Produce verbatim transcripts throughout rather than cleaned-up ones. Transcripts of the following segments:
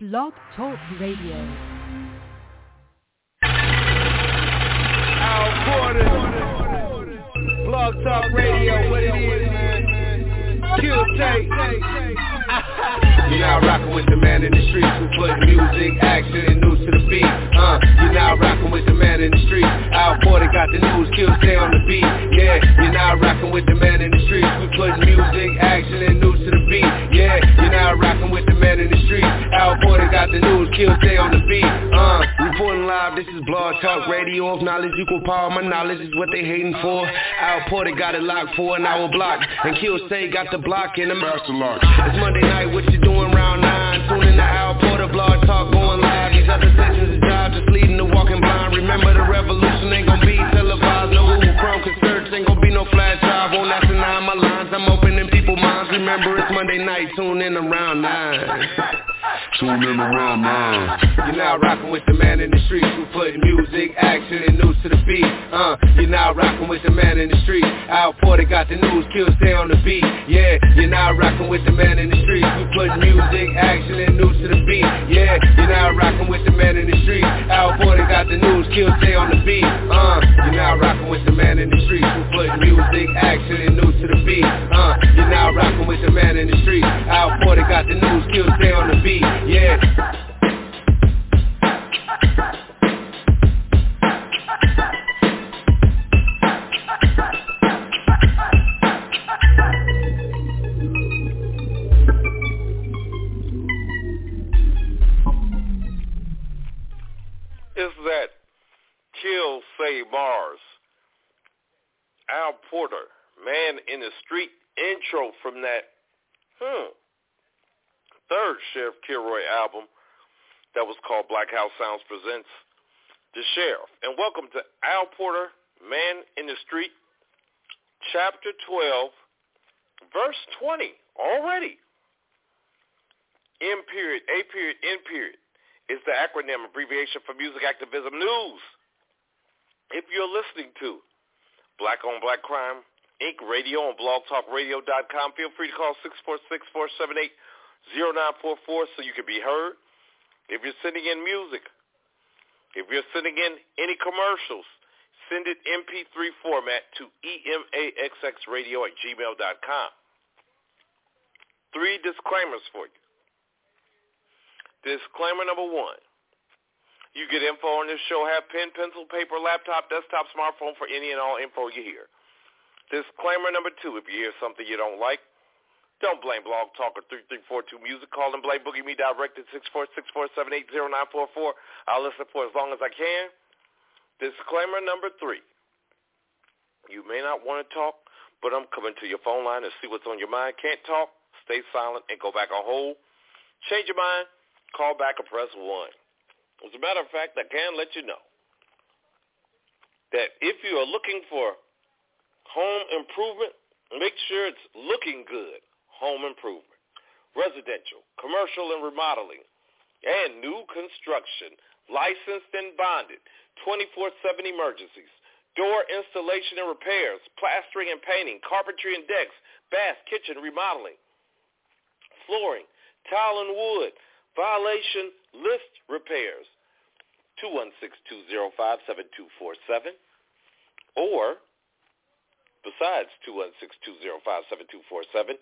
Blog Talk Radio. Al Porter, Blog Talk Radio, what it is, man. Kill tape. You're now rocking with the man in the streets who put music, action, and news to the beat. Uh, you're now rocking with the man in the streets. Al Porter got the news, Kill stay on the beat. Yeah, you're now rocking with the man in the streets who put music, action, and news to the beat. Yeah, you're now rocking with the man in the streets. Al Porter got the news, Kill stay on the beat. Uh, reporting live, this is Blog Talk Radio. Of knowledge equal power, my knowledge is what they hating for. Al Porter got it locked for an hour block, and Kill stay got the block in the master lock. It's Monday night, what you doing round nine? Tune in to Al Porter, Blog Talk going live. These other sections is job just leading to walking blind. Remember the revolution ain't gonna be televised. No Google Chrome can search, ain't gonna be no flash drive. Won't ask nine my lines, I'm opening people's minds. Remember it's Monday night, tune in around nine. Tune in around nine. You're now rocking with the man in the streets who put music, action, and news to the beat. Uh, you're now rocking with the man in the streets. Al Porter got the news, Kill stay on the beat. Yeah, you're now rocking with the man in the streets who put music, action, and news to the beat. Yeah, you're now rocking with the man in the streets. Al Porter got the news, Kill stay on the beat. Uh, you're now rocking with the man in the streets who put music, action, and news to the beat. Uh, you're now rocking with the man in the streets. Al Porter got the news, Kill stay on the beat. Yeah. Is that Kill Say Mars? Al Porter, Man in the Street intro from that hmm, third Sheriff Kilroy album that was called Black House Sounds Presents The Sheriff. And welcome to Al Porter, Man in the Street, Chapter twelve, Verse twenty, already. M period, A period, N period is the acronym abbreviation for Music Activism News. If you're listening to Black on Black Crime Incorporated. Radio on blog talk radio dot com, feel free to call six four six, four seven eight, zero nine four four so you can be heard. If you're sending in music, if you're sending in any commercials, send it M P three format to emaxxradio at gmail dot com. Three disclaimers for you. Disclaimer number one. You get info on this show, have pen, pencil, paper, laptop, desktop, smartphone for any and all info you hear. Disclaimer number two, if you hear something you don't like, don't blame Blog Talk or three three four two Music. Call and blame Boogie Me direct at six four six, four seven eight, zero nine four four. I'll listen for as long as I can. Disclaimer number three, you may not want to talk, but I'm coming to your phone line to see what's on your mind. Can't talk, stay silent and go back on hold. Change your mind, call back or press one. As a matter of fact, I can let you know that if you are looking for home improvement, make sure it's looking good. Home improvement, residential, commercial and remodeling, and new construction, licensed and bonded, twenty-four seven emergencies, door installation and repairs, plastering and painting, carpentry and decks, bath, kitchen remodeling, flooring, tile and wood, violation list repairs, two one six, two zero five, seven two four seven, or besides two one six, two zero five, seven two four seven,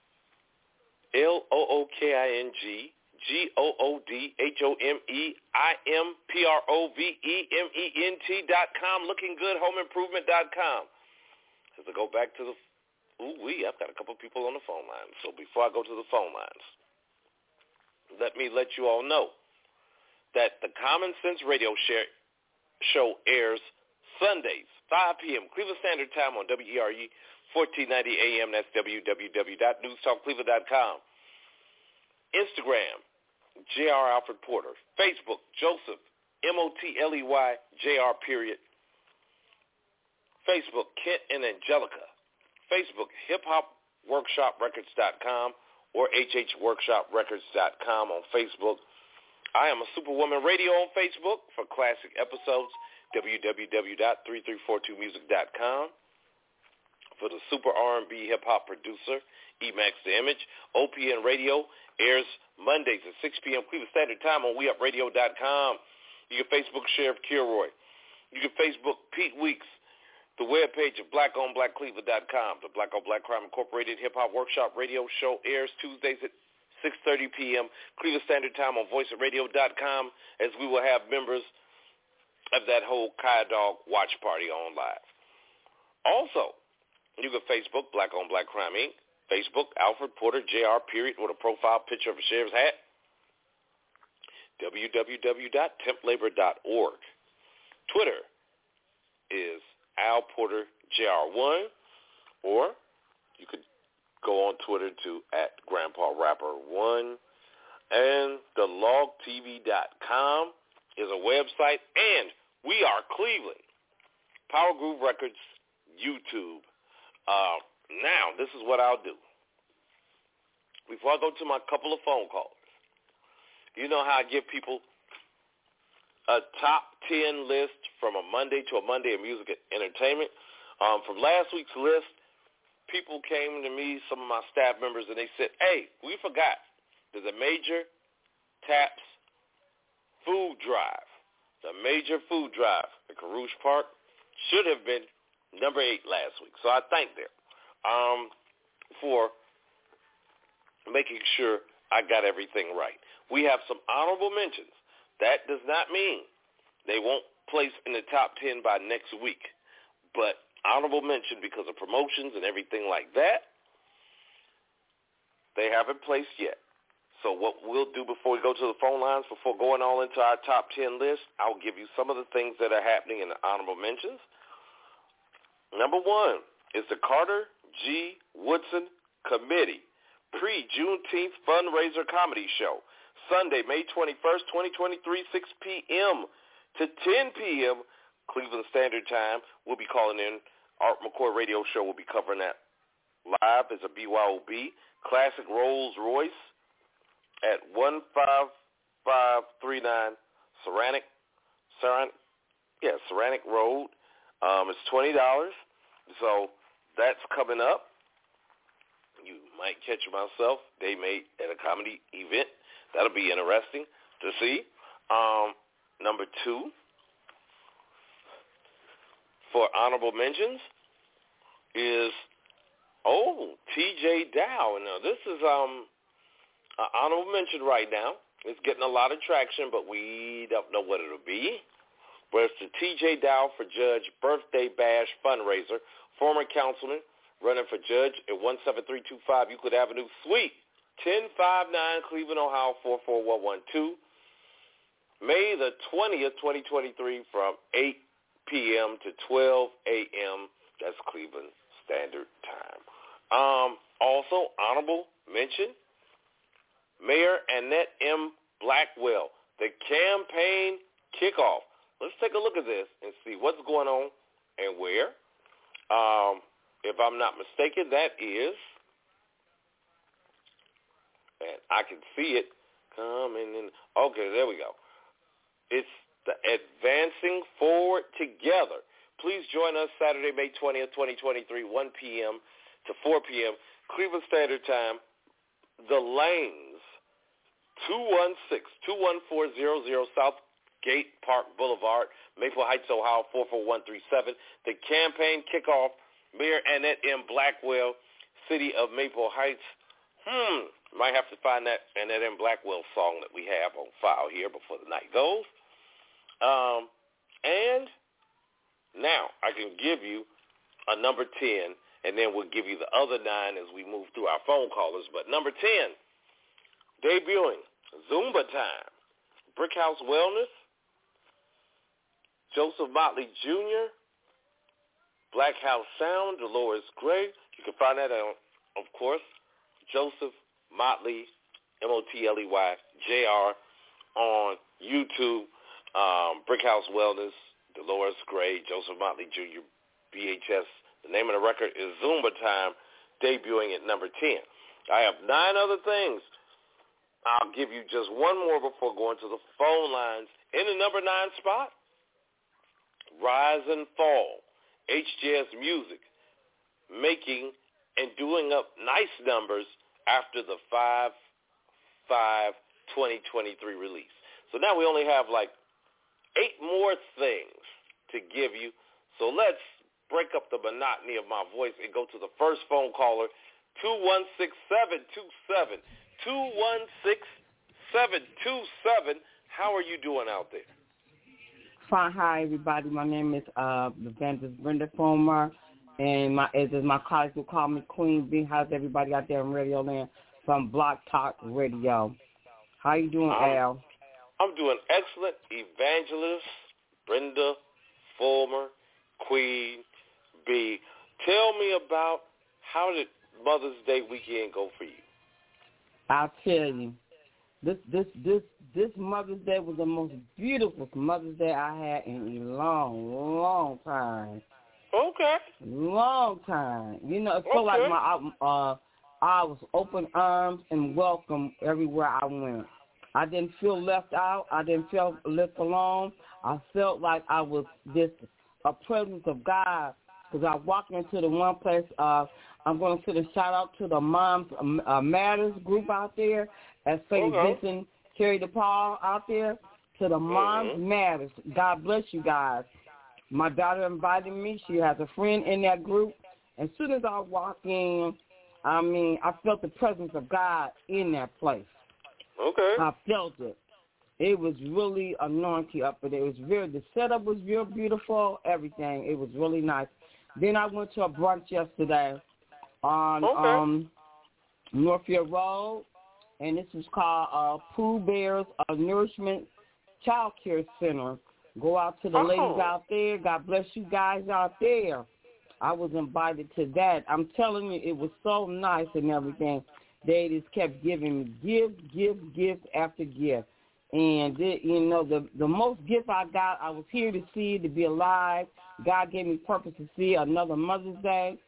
L O O K I N G, G O O D H O M E I M P R O V E M E N T dot com, looking good home improvement dot com. As I go back to the, ooh wee, I've got a couple people on the phone line. So before I go to the phone lines, let me let you all know that the Common Sense Radio share, show airs Sundays, five p.m. Cleveland Standard Time on W E R U fourteen ninety A M. That's w w w dot news talk cleveland dot com. Instagram, J R Alfred Porter. Facebook, Joseph, M O T L E Y, J R period. Facebook, Kent and Angelica. Facebook, hip hop workshop records dot com or h h workshop records dot com on Facebook. I am a Superwoman Radio on Facebook for classic episodes, w w w dot three three four two music dot com. For the super R and B hip-hop producer, E-Max The Image. O P N Radio airs Mondays at six p.m. Cleveland Standard Time on we up radio dot com. You can Facebook Sheriff Kilroy. You can Facebook Pete Weeks. The webpage of black on black cleveland dot com. The Black on Black Crime Incorporated Hip Hop Workshop Radio Show airs Tuesdays at six thirty p.m. Cleveland Standard Time on voice of radio dot com, as we will have members of that whole Kaya Dog watch party on live. Also, you can Facebook Black on Black Crime Incorporated. Facebook, Alfred Porter, J R, period, with a profile picture of a sheriff's hat. w w w dot temp labor dot org. Twitter is Al Porter J R one, or you could go on Twitter to at Grandpa Rapper one. And the log t v dot com is a website, and we are Cleveland. Power Groove Records, YouTube. Uh, now, this is what I'll do. Before I go to my couple of phone calls, you know how I give people a top ten list from a Monday to a Monday of music and entertainment. Um, from last week's list, people came to me, some of my staff members, and they said, hey, we forgot. There's a Major Taps food drive. The Major food drive at Carouge Park should have been number eight last week. So I thank them um, for making sure I got everything right. We have some honorable mentions. That does not mean they won't place in the top ten by next week, but honorable mention because of promotions and everything like that, they haven't placed yet. So what we'll do before we go to the phone lines, before going all into our top ten list, I'll give you some of the things that are happening in the honorable mentions. Number one is the Carter G. Woodson Committee pre-Juneteenth fundraiser comedy show. Sunday, May twenty-first, twenty twenty-three, six p.m. to ten p.m. Cleveland Standard Time. We'll be calling in. Art McCoy Radio Show will be covering that live as a B Y O B. Classic Rolls Royce at one five five three nine Ceramic, Ceramic, yeah, Ceramic Road. Um, it's twenty dollars. So that's coming up. You might catch myself. They made at a comedy event. That'll be interesting to see. Um, number two, for honorable mentions, is, oh, T J Dow. Now, this is um, an honorable mention right now. It's getting a lot of traction, but we don't know what it'll be. But it's the T J Dow for Judge Birthday Bash fundraiser. Former councilman running for judge at one seven three two five Euclid Avenue, Suite ten fifty-nine, Cleveland, Ohio, four four one one two. May the twentieth, twenty twenty-three, from eight p.m. to twelve a.m. That's Cleveland Standard Time. Um, also, honorable mention, Mayor Annette M. Blackwell, the campaign kickoff. Let's take a look at this and see what's going on and where. Um, if I'm not mistaken, that is, and I can see it coming in. Okay, there we go. It's the Advancing Forward Together. Please join us Saturday, May twentieth, twenty twenty-three, one p.m. to four p.m. Cleveland Standard Time. The Lanes, two one six, two one four zero zero Southgate Park Boulevard, Maple Heights, Ohio, four four one three seven. The campaign kickoff, Mayor Annette M. Blackwell, City of Maple Heights. Hmm, might have to find that Annette M. Blackwell song that we have on file here before the night goes. Um, and now I can give you a number ten, and then we'll give you the other nine as we move through our phone callers. But number ten, debuting Zumba Time, Brick House Wellness, Joseph Motley Junior, Black House Sound, Dolores Gray. You can find that on, of course, Joseph Motley, M O T L E Y, J R, on YouTube. Um, Brick House Wellness, Dolores Gray, Joseph Motley Junior, B H S. The name of the record is Zumba Time, debuting at number ten. I have nine other things. I'll give you just one more before going to the phone lines. In the number nine spot, Rise and Fall, H J S Music, making and doing up nice numbers after the five five twenty twenty-three release. So now we only have like eight more things to give you. So let's break up the monotony of my voice and go to the first phone caller, two one six, seven two seven, two one six, seven two seven. How are you doing out there? Fine. Hi, everybody. My name is uh, Evangelist Brenda Fulmer, and my as my colleagues will call me Queen B. How's everybody out there in Radio Land from Block Talk Radio? How you doing, I'm, Al? I'm doing excellent. Evangelist Brenda Fulmer, Queen B. Tell me about how did Mother's Day weekend go for you? I'll tell you. This this this this Mother's Day was the most beautiful Mother's Day I had in a long, long time. Okay. Long time. You know, it felt okay. like my uh I was open arms and welcome everywhere I went. I didn't feel left out. I didn't feel left alone. I felt like I was just a presence of God because I walked into the one place. Uh, I'm going to send a shout out to the Moms uh, Matters group out there at Saint Okay. Vincent, Terry DePaul out there. To the Moms mm-hmm. Matters. God bless you guys. My daughter invited me. She has a friend in that group. As soon as I walked in, I mean, I felt the presence of God in that place. Okay. I felt it. It was really anointed up there. It was very, the setup was real beautiful, everything. It was really nice. Then I went to a brunch yesterday on okay. um, Northfield Road, and this was called uh, Pooh Bear's uh, Nourishment Child Care Center. Go out to the oh. ladies out there. God bless you guys out there. I was invited to that. I'm telling you, it was so nice and everything. They just kept giving me gift, gift, gift after gift. And, it, you know, the, the most gift I got, I was here to see, to be alive. God gave me purpose to see another Mother's Day.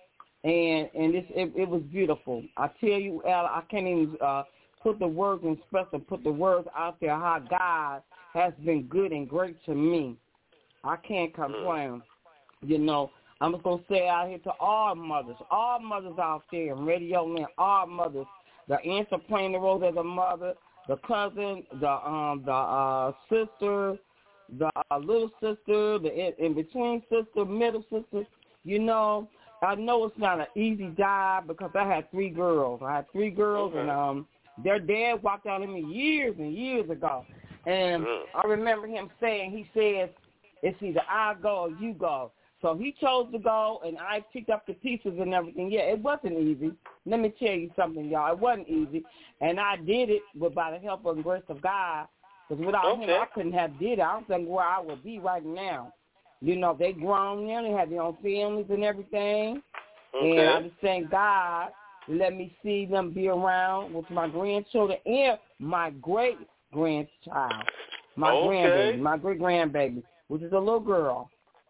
And and this, it, it was beautiful. I tell you, Al, I can't even uh, put the words in express and put the words out there how God has been good and great to me. I can't complain. You know, I'm just going to say out here to all mothers, all mothers out there in Radio Land, all mothers, the answer playing the role as a mother, the cousin, the um, the uh, sister, the uh, little sister, the in, in between sister, middle sister. You know, I know it's not an easy job because I had three girls. I had three girls, okay. and um, their dad walked out on me years and years ago. And mm. I remember him saying, he says, it's either I go or you go. So he chose to go, and I picked up the pieces and everything. Yeah, it wasn't easy. Let me tell you something, y'all. It wasn't easy. And I did it but by the help and grace of God. Because without okay. him, I couldn't have did it. I don't think where I would be right now. You know, they grown now. They have their own families and everything. Okay. And I just thank God to let me see them be around with my grandchildren and my great-grandchild, my okay. grandbaby, my great-grandbaby, which is a little girl.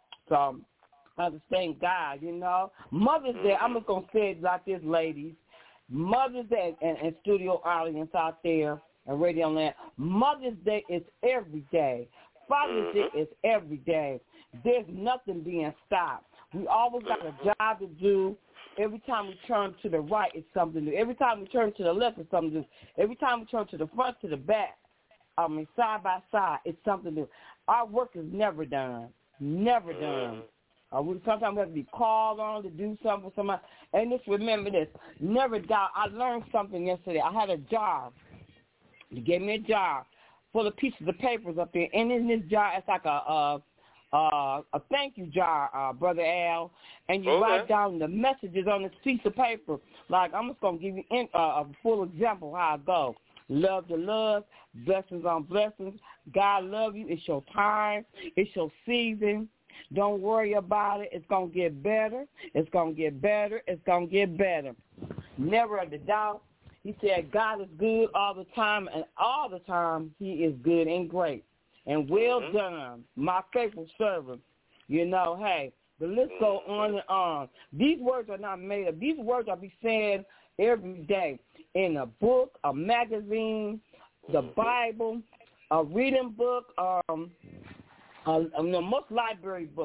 So I just thank God, you know. Mother's Day, I'm just going to say it like this, ladies. Mother's Day and, and studio audience out there and Radio Land, Mother's Day is every day. Father's Day is every day. There's nothing being stopped. We always got a job to do. Every time we turn to the right, it's something new. Every time we turn to the left, it's something new. Every time we turn to the front, to the back, I mean, side by side, it's something new. Our work is never done. Never done. Uh, we sometimes we have to be called on to do something for somebody. And just remember this, never doubt. I learned something yesterday. I had a jar. They gave me a jar full of pieces of papers up there. And in this jar, it's like a a, a, a thank you jar, uh, Brother Al. And you okay. write down the messages on this piece of paper. Like, I'm just going to give you in, uh, a full example how I go. Love to love, blessings on blessings. God love you. It's your time. It's your season. Don't worry about it. It's going to get better. It's going to get better. It's going to get better. Never a doubt. He said God is good all the time, and all the time he is good and great. And well mm-hmm. done, my faithful servant. You know, hey, the list go on and on. These words are not made up. These words are be said every day in a book, a magazine, the Bible, a reading book, um, uh, you know, most library books.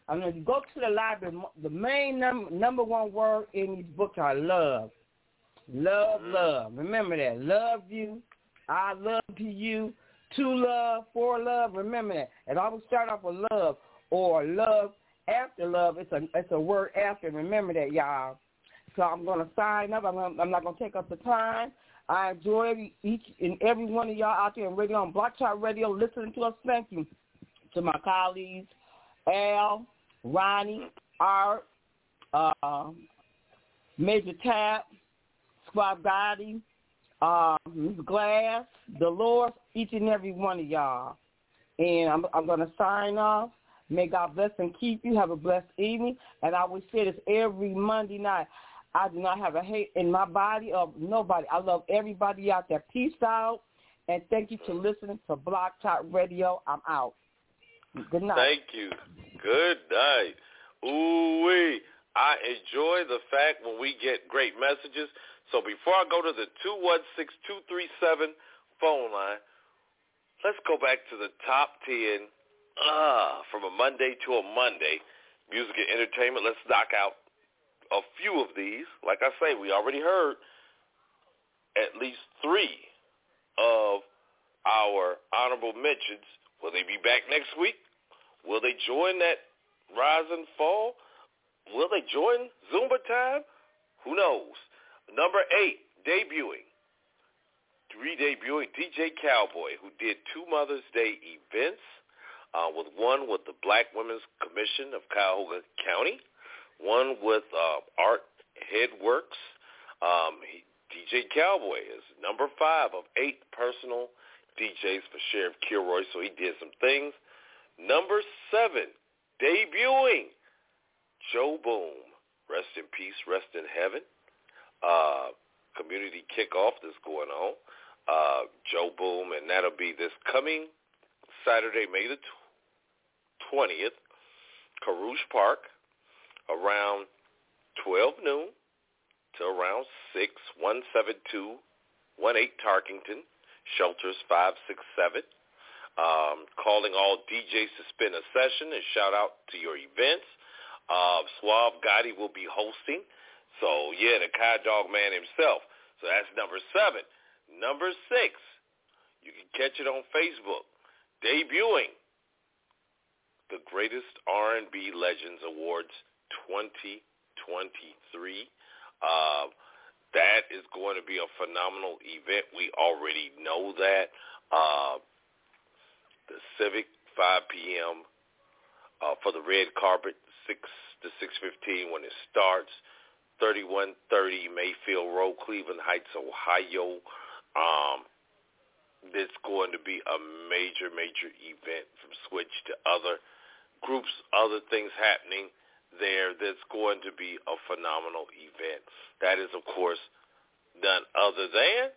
I mean, if you go to the library, the main number number one word in these books are love. Love, love. Remember that. Love you. I love you. To love, for love. Remember that. And always start off with love or love after love. It's a it's a word after. Remember that, y'all. So I'm going to sign up. I'm, gonna, I'm not going to take up the time. I enjoy every, each and every one of y'all out there in radio, on Block Talk Radio, listening to us. Thank you to my colleagues, Al, Ronnie, Art, uh, Major Tap, Squad Gotti, uh, Miz Glass, Dolores, each and every one of y'all. And I'm, I'm going to sign off. May God bless and keep you. Have a blessed evening. And I always say this every Monday night. I do not have a hate in my body of nobody. I love everybody out there. Peace out. And thank you for listening to Block Talk Radio. I'm out. Good night. Thank you. Good night. Ooh-wee. I enjoy the fact when we get great messages. So before I go to the two one six, two three seven phone line, let's go back to the top ten uh, from a Monday to a Monday. Music and entertainment. Let's knock out a few of these. Like I say, we already heard at least three of our honorable mentions. Will they be back next week? Will they join that rise and fall? Will they join Zumba time? Who knows? Number eight, debuting. Re-debuting D J Cowboy, who did two Mother's Day events, uh, with one with the Black Women's Commission of Cuyahoga County, one with uh, Art Headworks. Um, he, D J Cowboy is number five of eight personal D Js for Sheriff Kilroy, so he did some things. Number seven, debuting, Joe Boom. Rest in peace, rest in heaven. Uh, community kickoff that's going on. Uh, Joe Boom, and that'll be this coming Saturday, May the twentieth, Carouge Park, around twelve noon to around six, one seven two one eight Tarkington, shelters five six seven. Um, calling all D Js to spend a session and shout out to your events. Uh, Suave Gotti will be hosting. So, yeah, the Kai Dog Man himself. So that's number seven. Number six, you can catch it on Facebook. Debuting the Greatest R and B Legends Awards twenty twenty-three. Uh, that is going to be a phenomenal event. We already know that. Uh, the Civic, five p.m. Uh, for the red carpet, six to six fifteen when it starts. thirty-one thirty Mayfield Road, Cleveland Heights, Ohio. Um, it's going to be a major, major event from Switch to other groups, other things happening there. That's going to be a phenomenal event. That is, of course, none other than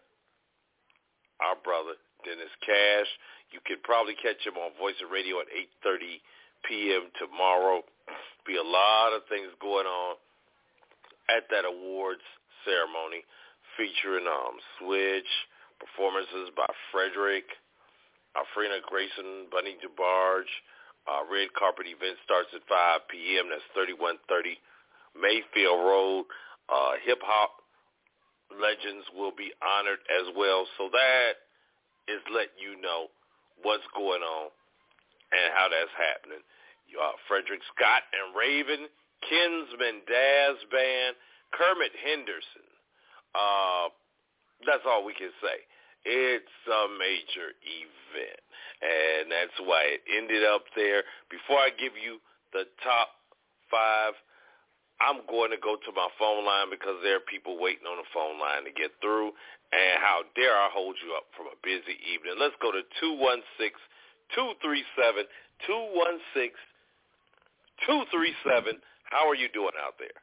our brother, Dennis Cash. You could probably catch him on Voice of Radio at eight thirty p.m. tomorrow. Be a lot of things going on at that awards ceremony, featuring um, Switch, performances by Frederick, Alfrena Grayson, Bunny DeBarge. Uh, red carpet event starts at five p.m. That's thirty-one thirty Mayfield Road. Uh, hip-hop legends will be honored as well. So that is letting you know what's going on and how that's happening. Uh, Frederick Scott and Raven, Kinsman Daz Band, Kermit Henderson. Uh, that's all we can say. It's a major event, and that's why it ended up there. Before I give you the top five, I'm going to go to my phone line because there are people waiting on the phone line to get through, and how dare I hold you up from a busy evening. Let's go to two one six, two three seven, two one six, two three seven. How are you doing out there?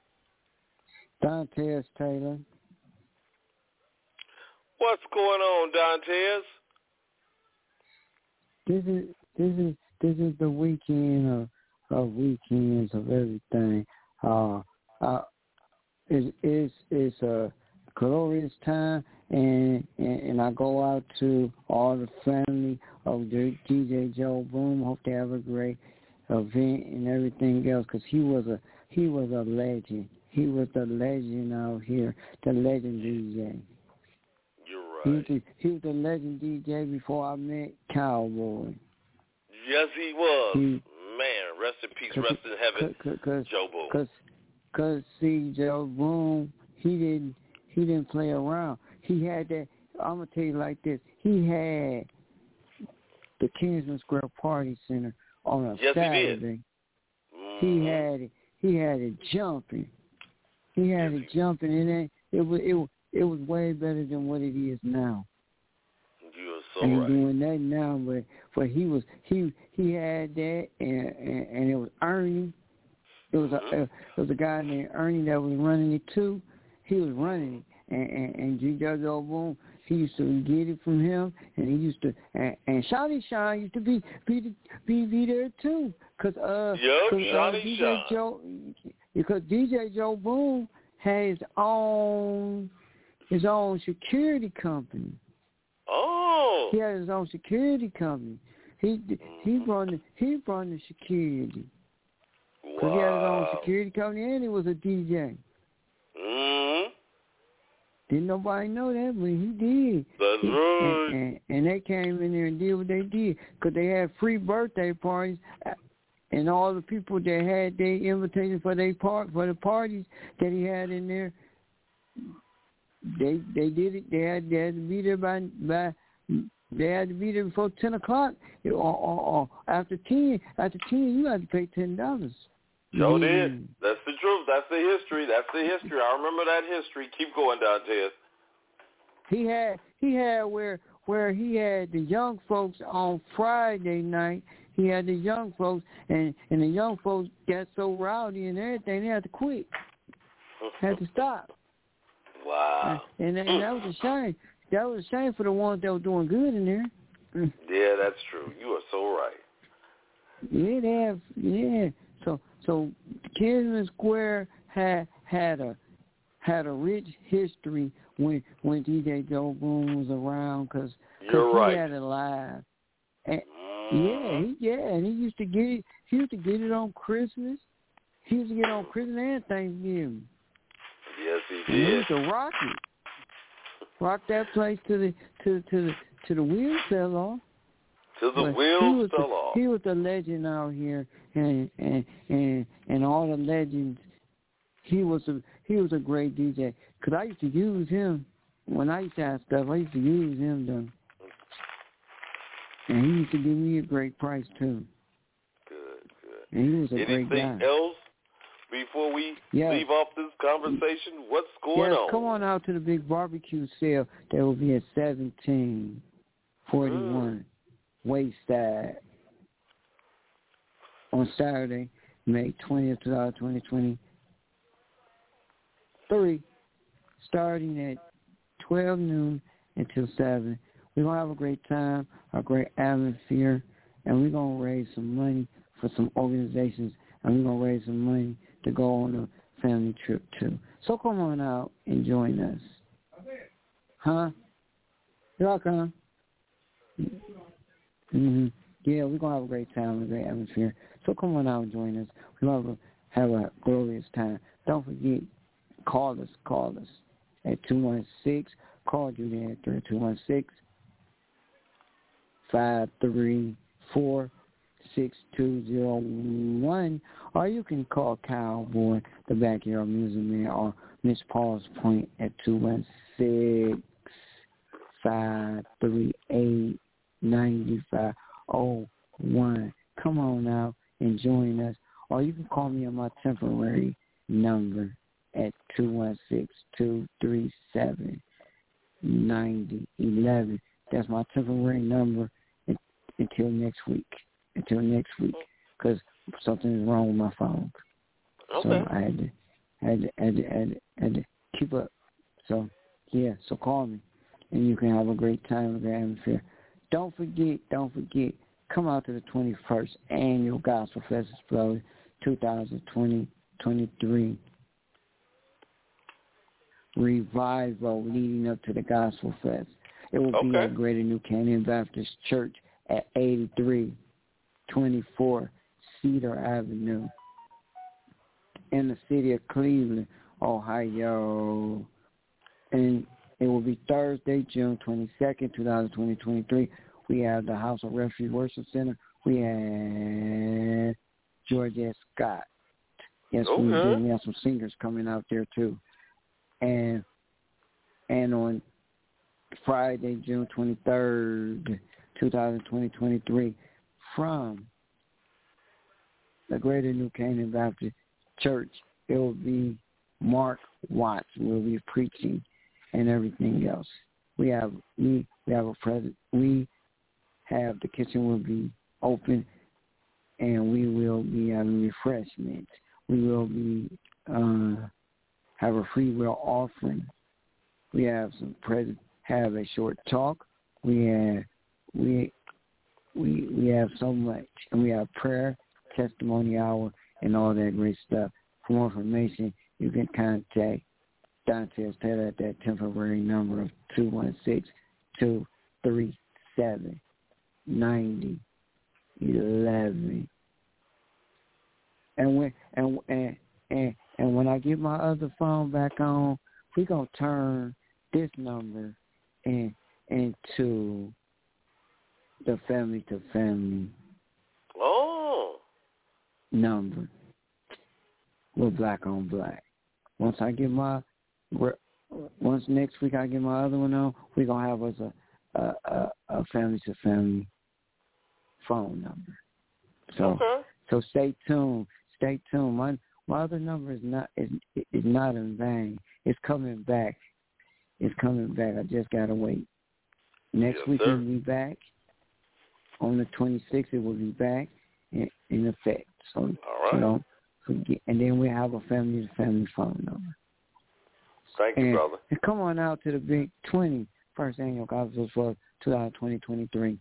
Dantes Taylor. What's going on, Dantes? This is this is this is the weekend of, of weekends of everything. Uh, uh, it, it's it's a glorious time, and, and and I go out to all the family of D J Joe Boom. Hope they have a great event and everything else, because he was a he was a legend. He was the legend out here, the legend D J. You're right. He was the, he was the legend D J before I met Cowboy. Yes, he was. He, Man, rest in peace, rest in heaven, cause, cause, Joe Boone. Cause, cause, see, Joe Boone, he didn't he didn't play around. He had that. I'm gonna tell you like this. He had the Kingsman Square Party Center on a yes, Saturday. He, did. he had it. He had it jumping. He had yes, it jumping, and it, it was it was it was way better than what it is now. You are so and right. He's doing that now, but but he was he he had that, and and, and it was Ernie. It was mm-hmm. a it was a guy named Ernie that was running it too. He was running it, and and, and G. Joe Boone, he used to get it from him, and he used to and, and Shawty Shine used to be be be, be there too, cause uh, yep, cause, uh Shawty D J Shine. Joe, because D J Joe Boone had his own his own security company. Oh. He had his own security company. He he run the he run the security. Wow. Cause he had his own security company, and he was a D J. Mm-hmm. Didn't nobody know that, but he did. That's he, right. And, and, and they came in there and did what they did, because they had free birthday parties, and all the people that had their invitation for their part for the parties that he had in there, they they did it. They had they had to be there by by. They had to be there before ten o'clock, or, or, or after ten. After ten, you had to pay ten dollars. Joe yeah. did. That's the truth. That's the history. That's the history. I remember that history. Keep going, Dantes. He had he had where where he had the young folks on Friday night. He had the young folks, and and the young folks got so rowdy and everything, they had to quit, had to stop. Wow. And, and that was a shame. That was a shame for the ones that were doing good in there. Yeah, that's true. You are so right. Yeah, they have. Yeah. So so Kingsman Square had had a had a rich history when when D J Joe Boone was around, because he right. had it live. And, yeah, he, yeah, and he used to get it. He used to get it on Christmas. He used to get it on Christmas and Thanksgiving. Yes, he and did. He used to rock it. Rock that place to the to to the to the wheels fell off. To the but wheels fell the, off. He was the legend out here, and and and and all the legends. He was a he was a great D J. Cause I used to use him when I used to have stuff. I used to use him though, and he used to give me a great price too. Good, good. And he was a Anything great guy. Anything else? Before we yes. leave off this conversation, what's going yes, on? Come on out to the big barbecue sale that will be at seventeen forty-one mm. Wayside on Saturday, May twentieth, twenty twenty-three, starting at twelve noon until seven. We're going to have a great time, a great atmosphere, and we're going to raise some money for some organizations, and we're going to raise some money to go on a family trip too. So come on out and join us. Huh? You're welcome. Mm-hmm. Yeah, we're going to have a great time, a great atmosphere. So come on out and join us. We're going to have a glorious time. Don't forget, call us, call us at two one six, call you there at two one six, five three four, six two zero one, or you can call Cowboy, the Backyard Music Man, or Miss Paul's Point at two one six, five three eight, nine five zero one. Come on out and join us, or you can call me on my temporary number at two one six, two three seven, nine zero one one. That's my temporary number until next week. Until next week, because something is wrong with my phone. Okay. So I had to, had to, had to, had to, had to keep up. So, yeah, so call me, and you can have a great time with the atmosphere. Don't forget, don't forget, come out to the twenty-first Annual Gospel Fest Explosion twenty twenty, twenty-three revival leading up to the Gospel Fest. It will okay. be at Greater New Canaan Baptist Church at eighty-three twenty-four Cedar Avenue in the city of Cleveland, Ohio. And it will be Thursday, June twenty-second, twenty twenty-three. We have the House of Refuge Worship Center. We have George S. Scott. Yes, okay. we do. We have some singers coming out there, too. And and on Friday, June twenty-third, twenty twenty-three, from the Greater New Canaan Baptist Church, it will be Mark Watts will be preaching and everything else. We have we, we have a present. We have the kitchen will be open, and we will be having refreshments. We will be uh, have a free will offering. We have some present. Have a short talk. We have we we we have so much, and we have prayer, testimony hour, and all that great stuff. For more information, you can contact Dante Estella at that temporary number of two one six, two three seven, nine zero one one. And when and and and and when I get my other phone back on, we gonna turn this number in into the family to family Oh. number. We're black on black. Once I get my, once next week I get my other one on, we're going to have us a, a, a, a family-to-family phone number. So okay. so stay tuned. Stay tuned. My, my other number is not is, is not in vain. It's coming back. It's coming back. I just got to wait. Next Yes, week sir. it will be back. On the twenty-sixth, it will be back in, in effect. So, All right. you know, forget, and then we have a family-to-family phone number. Thank you, and, brother. and come on out to the Big twenty, first annual Gospel for twenty twenty-three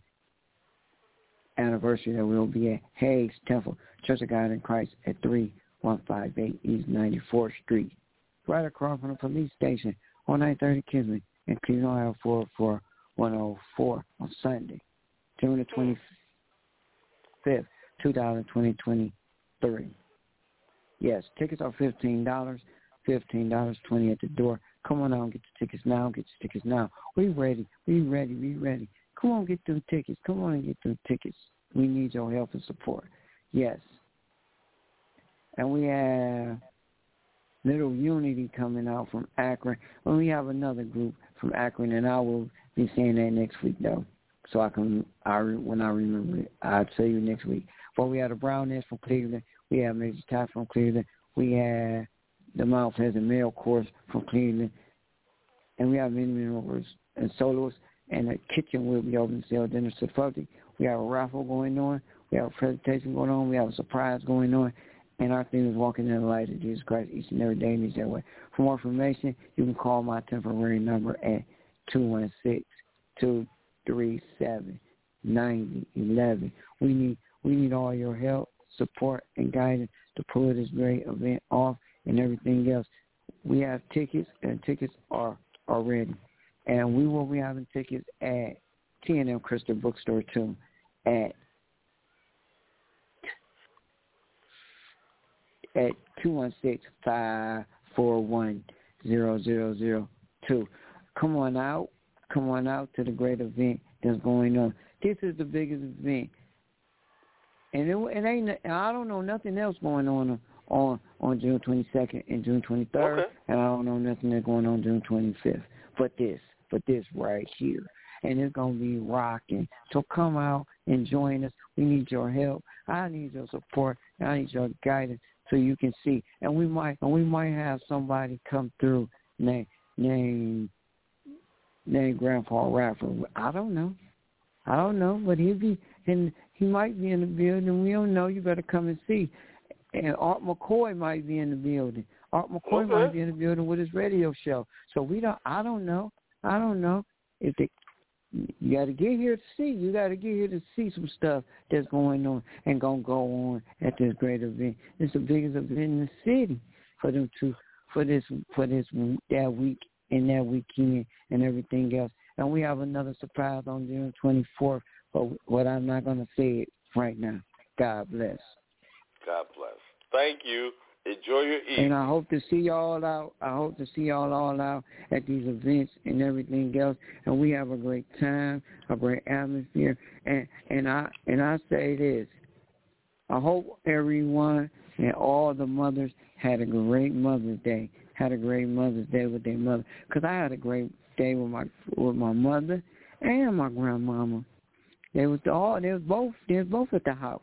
anniversary that will be at Hayes Temple Church of God in Christ at three one five eight East ninety-fourth Street, right across from the police station on nine thirty Kismet in Cleveland, Ohio four four one oh four on Sunday, June the twenty-fifth, twenty twenty-three. Yes, tickets are fifteen dollars, fifteen dollars, twenty dollars at the door. Come on out and get the tickets now, get the tickets now. We ready, we ready, we ready. Come on, get them tickets. Come on and get them tickets. We need your help and support. Yes. And we have Little Unity coming out from Akron. And we have another group from Akron, and I will be saying that next week, though. So I can, I, when I remember it, I'll tell you next week. But we have the Browners from Cleveland. We have Major Ty from Cleveland. We have the Mount Pleasant Male Chorus from Cleveland. And we have many members and soloists. And the kitchen will be open to sell dinner to Fuzzy. We have a raffle going on. We have a presentation going on. We have a surprise going on. And our theme is walking in the light of Jesus Christ each and every day in that way. For more information, you can call my temporary number at two one six, two three seven, nine zero one one. We need we need all your help, support, and guidance to pull this great event off and everything else. We have tickets, and tickets are already. And we will be having tickets at T and M Crystal Bookstore, too, at at two one six, five four one, zero zero zero two. Come on out. Come on out to the great event that's going on. This is the biggest event. And it, it ain't. I don't know nothing else going on on, on June twenty-second and June twenty-third, Okay. and I don't know nothing that's going on June twenty-fifth. But this. But this right here. And it's going to be rocking. So come out and join us. We need your help. I need your support. I need your guidance so you can see. And we might and we might have somebody come through named named, named Grandpa Rapper. I don't know. I don't know. But he'll be and he might be in the building. We don't know. You better come and see. And Art McCoy might be in the building. Art McCoy Okay. might be in the building with his radio show. So we don't I don't know. I don't know if they, you got to get here to see. You got to get here to see some stuff that's going on and going to go on at this great event. It's the biggest event in the city for them to, for this, for this, that week and that weekend and everything else. And we have another surprise on June twenty-fourth, but what I'm not going to say it right now. God bless. God bless. Thank you. Enjoy your evening. And I hope to see y'all out. I hope to see y'all all out at these events and everything else. And we have a great time, a great atmosphere. And and I and I say this. I hope everyone and all the mothers had a great Mother's Day. Had a great Mother's Day with their mother. Because I had a great day with my with my mother and my grandmama. They was all they was both they was both at the house.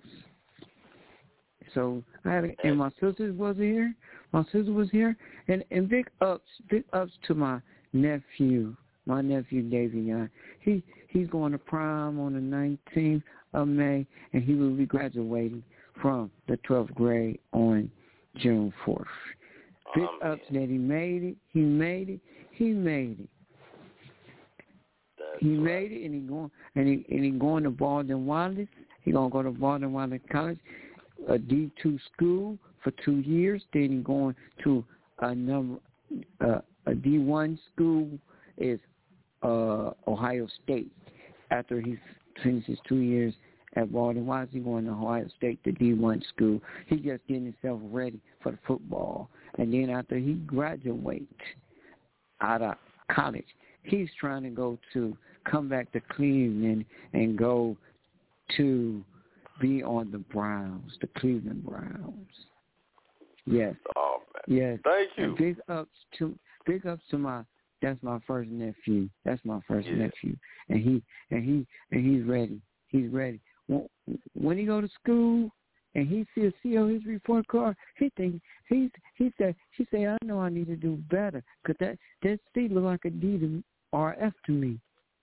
So I had, and my sisters was here. My sister was here, and and big ups, big ups to my nephew, my nephew Davion. He he's going to prom on the nineteenth of May, and he will be graduating from the twelfth grade on June fourth. Big oh, ups that he made it. He made it. He made it. That's he right. made it, and he going and he and he going to Baldwin Wallace. He gonna go to Baldwin Wallace College, a D two school for two years. Then he going to a number uh, a D one school is uh, Ohio State. After he finishes two years at Baldwin Wallace, he going to Ohio State, the D one school. He just getting himself ready for the football. And then after he graduates out of college, he's trying to go to come back to Cleveland and go to be on the Browns, the Cleveland Browns. Yes. Oh, man. Yes. Thank you. And big ups to big ups to my that's my first nephew. That's my first yeah. nephew. And he and he and he's ready. He's ready. When, when he go to school and he see a see on his report card, he think he's he said he say I know I need to do better because that that C look like a D to or F to me.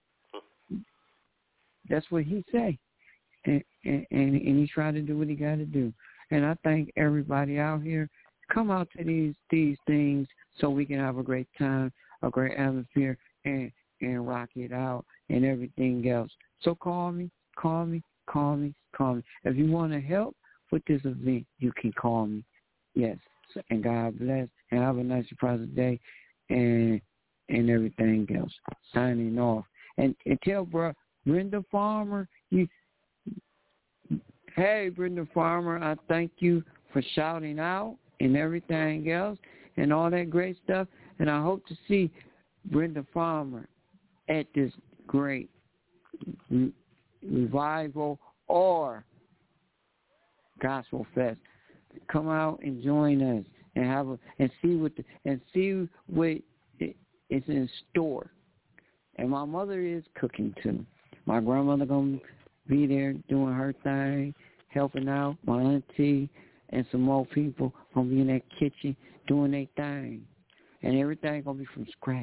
That's what he say. And, and, and he's trying to do what he got to do. And I thank everybody out here. Come out to these these things so we can have a great time, a great atmosphere, and, and rock it out and everything else. So call me, call me, call me, call me. If you want to help with this event, you can call me. Yes. And God bless. And have a nice surprising day and and everything else. Signing off. And, and tell bro, Brenda Farmer, you – Hey, Brenda Farmer, I thank you for shouting out and everything else and all that great stuff. And I hope to see Brenda Farmer at this great re- revival or gospel fest. Come out and join us and have a, and see what the, and see what is in store. And my mother is cooking too. My grandmother gonna be there doing her thing, helping out. My auntie and some more people gonna be in that kitchen doing their thing, and everything gonna be from scratch.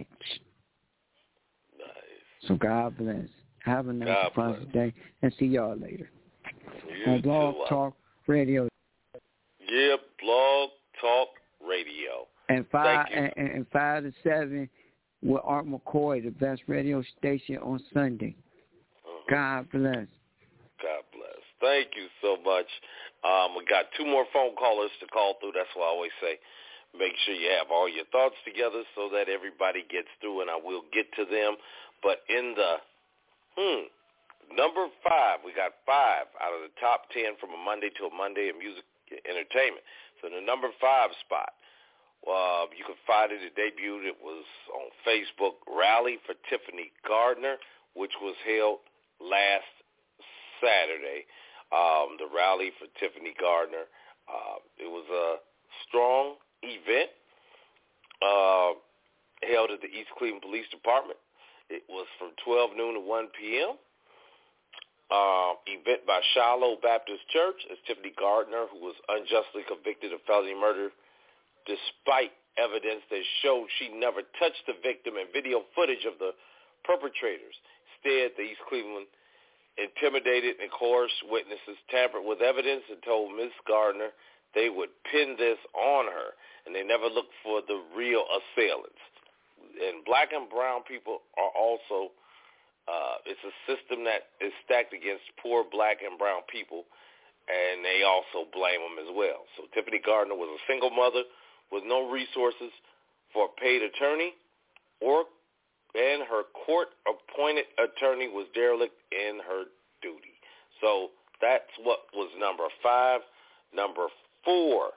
Nice. So God bless. Have a nice positive day, and see y'all later. You on Blog too, Talk Radio. Yeah, Blog Talk Radio. And five and, and five to seven with Art McCoy, the best radio station on Sunday. Mm-hmm. God bless. God bless. Thank you so much. Um, we got two more phone callers to call through. That's why I always say make sure you have all your thoughts together so that everybody gets through, and I will get to them. But in the hmm, number five, we got five out of the top ten from a Monday to a Monday in music entertainment. So the number five spot, uh, you can find it. It debuted. It was on Facebook. Rally for Tiffany Gardner, which was held last Saturday. Um, the rally for Tiffany Gardner. Uh, it was a strong event uh, held at the East Cleveland Police Department. It was from twelve noon to one p.m. Uh, event by Shiloh Baptist Church as Tiffany Gardner, who was unjustly convicted of felony murder despite evidence that showed she never touched the victim and video footage of the perpetrators. Instead, the East Cleveland intimidated and coerced witnesses, tampered with evidence, and told Miz Gardner they would pin this on her, and they never looked for the real assailants. And black and brown people are also, uh, it's a system that is stacked against poor black and brown people, and they also blame them as well. So Tiffany Gardner was a single mother with no resources for a paid attorney or and her court-appointed attorney was derelict in her duty. So that's what was number five. Number four.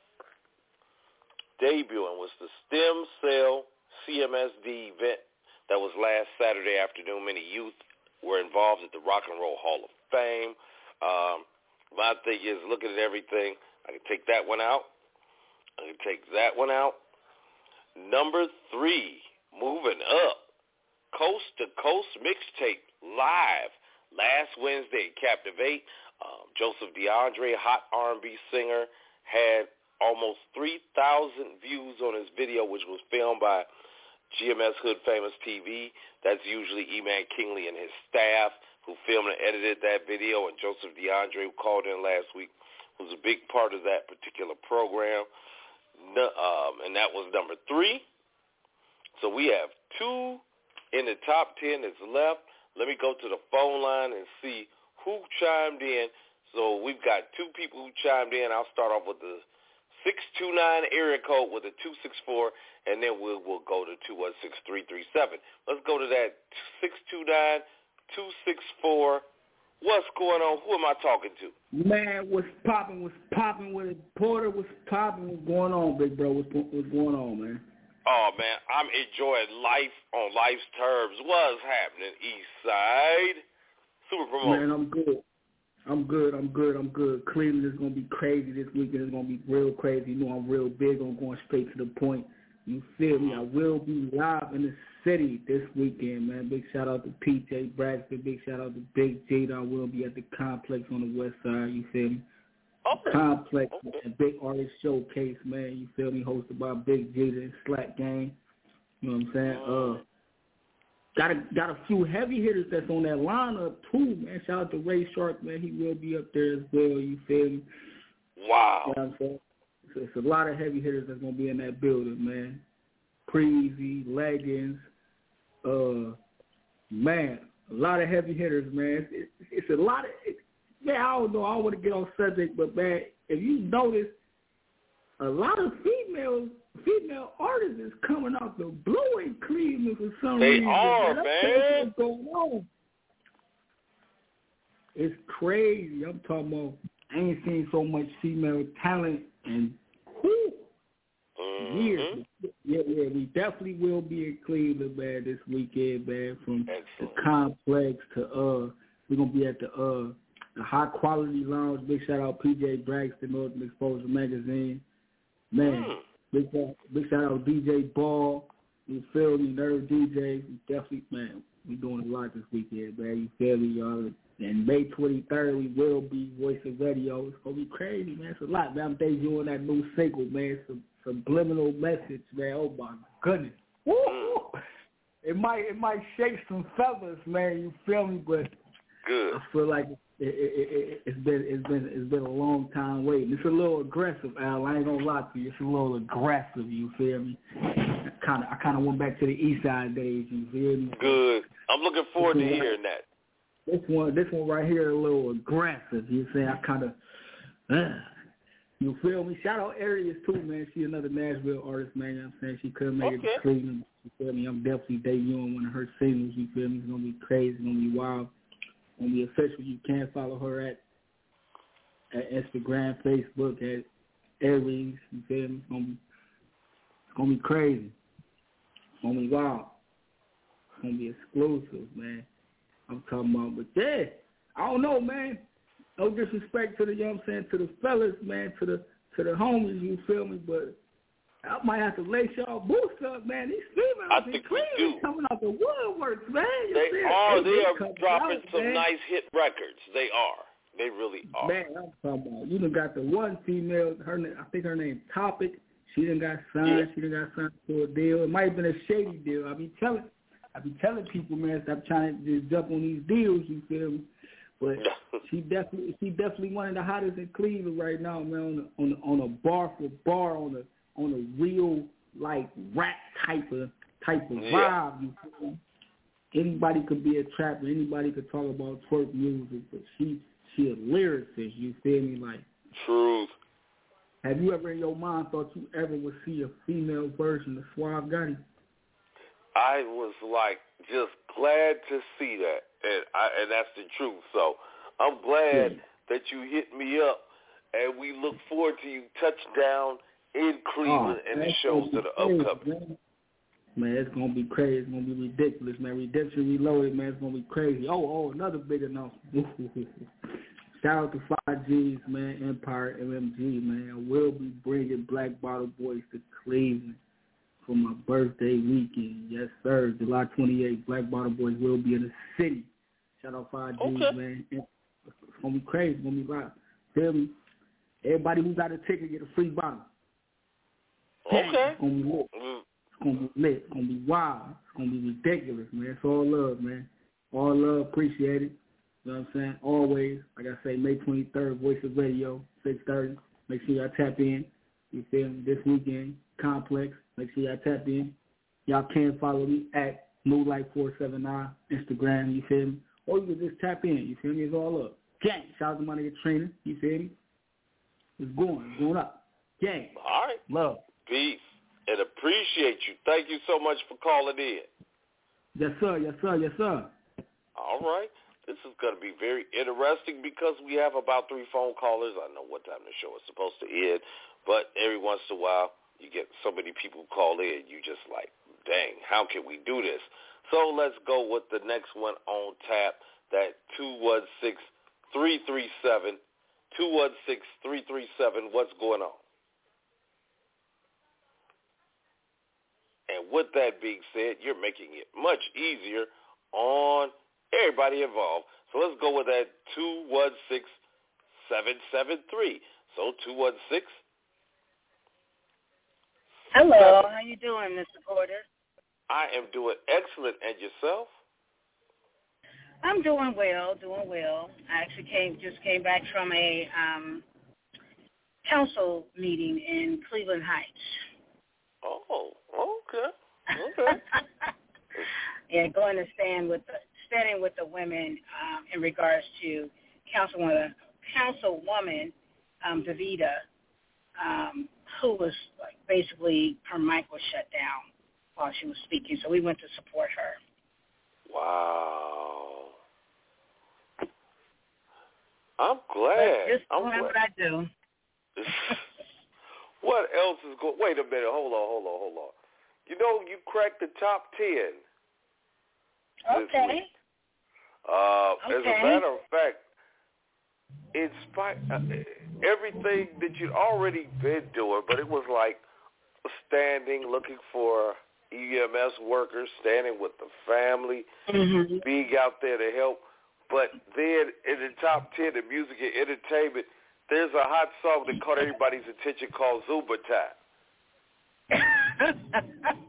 Debuting was the Stem Cell C M S D event that was last Saturday afternoon. Many youth were involved at the Rock and Roll Hall of Fame. Um, my thing is looking at everything. I can take that one out. I can take that one out. Number three, moving up, Coast to Coast Mixtape live last Wednesday at Captivate. Um, Joseph DeAndre, hot R and B singer, had almost three thousand views on his video, which was filmed by G M S Hood Famous T V. That's usually E-Man Kingley and his staff who filmed and edited that video, and Joseph DeAndre, who called in last week, was a big part of that particular program. No, um, and that was number three. So we have two in the top ten that's left. Let me go to the phone line and see who chimed in. So we've got two people who chimed in. I'll start off with the six two nine area code with a two six four, and then we'll, we'll go to two one six, three three seven. Let's go to that six two nine, two six four. What's going on? Who am I talking to? Man, what's popping? What's popping with it? Porter, what's popping? What's going on, big bro? What's, what's going on, man? Oh, man, I'm enjoying life on life's terms. What's happening, East Side? Super promoter. Man, I'm good. I'm good. I'm good. I'm good. Cleveland is going to be crazy this weekend. It's going to be real crazy. You know I'm real big on going straight to the point. You feel me? I will be live in the city this weekend, man. Big shout out to P J Braxton. Big shout out to Big Jada. I will be at the Complex on the west side. You feel me? Okay. Complex, okay. A big artist showcase, man. You feel me? Hosted by Big Jada and Slack Gang. You know what I'm saying? Uh, got a got a few heavy hitters that's on that lineup too, man. Shout out to Ray Sharp, man. He will be up there as well. You feel me? Wow. You know what I'm saying? So it's a lot of heavy hitters that's gonna be in that building, man. Preezy, Leggings, uh, man, a lot of heavy hitters, man. It's, it's a lot of. It, Man, I don't know. I don't want to get on subject, but man, if you notice, a lot of female female artists is coming out the blue in Cleveland for some they reason. They are, man. man. What's going on? It's crazy. I'm talking about. I ain't seen so much female talent in whew, mm-hmm. years. Yeah, yeah, we definitely will be in Cleveland, man, this weekend, man. From Excellent. the Complex to uh, we're gonna be at the uh. The High Quality Lounge. Big shout out P J Braxton, Northern Exposure Magazine. Man, mm. big, big shout out D J Ball. You feel me? Nerve D J. We definitely, man, we doing a lot this weekend, man. You feel me, y'all? And May twenty-third, we will be Voice of Radio. It's going to be crazy, man. It's a lot, man. I'm debuting that new single, man. Some subliminal message, man. Oh, my goodness. Woo! It might, it might shake some feathers, man. You feel me? But good. I feel like It, it, it, it's been it's been it's been a long time waiting. It's a little aggressive, Al. I ain't gonna lie to you. It's a little aggressive. You feel me? Kind of I kind of went back to the East Side days. You feel me? Good. I'm looking forward to hearing that. This one, this one right here, a little aggressive. You see, I kind of, uh, you feel me? Shout out Arias too, man. She another Nashville artist, man. You know what I'm saying? She couldn't make okay. it to Cleveland. You feel me? I'm definitely debuting one of her singles. You feel me? It's gonna be crazy. It's gonna be wild. On the official, you can follow her at at Instagram, Facebook, at Aries. You feel me? It's gonna be, it's gonna be crazy. It's gonna be wild. It's gonna be exclusive, man. I'm talking about, but yeah, I don't know, man. No disrespect to the, you know what I'm saying, to the fellas, man, to the to the homies. You feel me? But I might have to lace y'all boost up, man. These females in Cleveland coming out the woodworks, man. You they see are. They, they they are dropping out, some man. nice hit records. They are. They really are. Man, I'm talking about. You done got the one female. Her, I think her name Topic. She done got signed. Yeah. She done got signed to a deal. It might have been a shady deal. I be telling, I be telling people, man, stop trying to just jump on these deals. You feel me? But she definitely, she definitely one of the hottest in Cleveland right now, man. On a, on a, on a bar for bar, on a on a real like rap type of type of yeah. vibe. You feel me? Anybody could be a trapper. Anybody could talk about twerk music, but she she a lyricist. You feel me? Like truth. Have you ever in your mind thought you ever would see a female version of Suave Gotti? I was like just glad to see that, and I, and that's the truth. So I'm glad yeah. that you hit me up and we look forward to you touchdown in Cleveland oh, and the shows that are upcoming. Man, it's going to be crazy. It's going to be ridiculous, man. Redemption Reloaded, man, it's going to be crazy. Oh, oh, another big announcement. Shout out to five G's, man, Empire M M G, man. We'll be bringing Black Bottle Boys to Cleveland for my birthday weekend. Yes, sir. July twenty-eighth, Black Bottle Boys will be in the city. Shout out five G's, okay. man. It's going to be crazy. It's going to be wild. Feel me? Everybody who got a ticket get a free bottle. Okay. It's going to be lit. It's going to be lit. It's going to be wild. It's going to be ridiculous, man. It's all love, man. All love. Appreciate it. You know what I'm saying? Always, like I say, May twenty-third, Voice of Radio, six thirty. Make sure y'all tap in. You feel me? This weekend, Complex. Make sure y'all tap in. Y'all can follow me at Moonlight four seven nine, Instagram, you feel me? Or you can just tap in, you feel me? It's all up. Gang, shout out to my nigga Trina, you feel me? It's going, it's going up. Gang. All right. Love. Peace. And appreciate you. Thank you so much for calling in. Yes, sir. Yes, sir. Yes, sir. All right. This is going to be very interesting because we have about three phone callers. I know what time the show is supposed to end, but every once in a while you get so many people who call in, you just like, dang, how can we do this? So let's go with the next one on tap, that two one six, three three seven, two one six, three three seven. What's going on? And with that being said, you're making it much easier on everybody involved. So let's go with that two one six, seven seven three. So two one six. Hello, how you doing, Mister Porter? I am doing excellent. And yourself? I'm doing well, doing well. I actually came just came back from a um, council meeting in Cleveland Heights. Oh, okay, okay. Yeah, going to stand with the, standing with the women um, in regards to councilwoman, councilwoman um, Davida, um, who was like basically her mic was shut down while she was speaking, so we went to support her. Wow. I'm glad. Just I'm doing glad. what I do. What else is going? Wait a minute. Hold on. Hold on. Hold on. You know, you cracked the top ten. Okay. Uh, okay. As a matter of fact, in spite uh, everything that you'd already been doing, but it was like standing, looking for E M S workers, standing with the family, mm-hmm. being out there to help. But then in the top ten of music and entertainment, there's a hot song that caught everybody's attention called Zumba Time.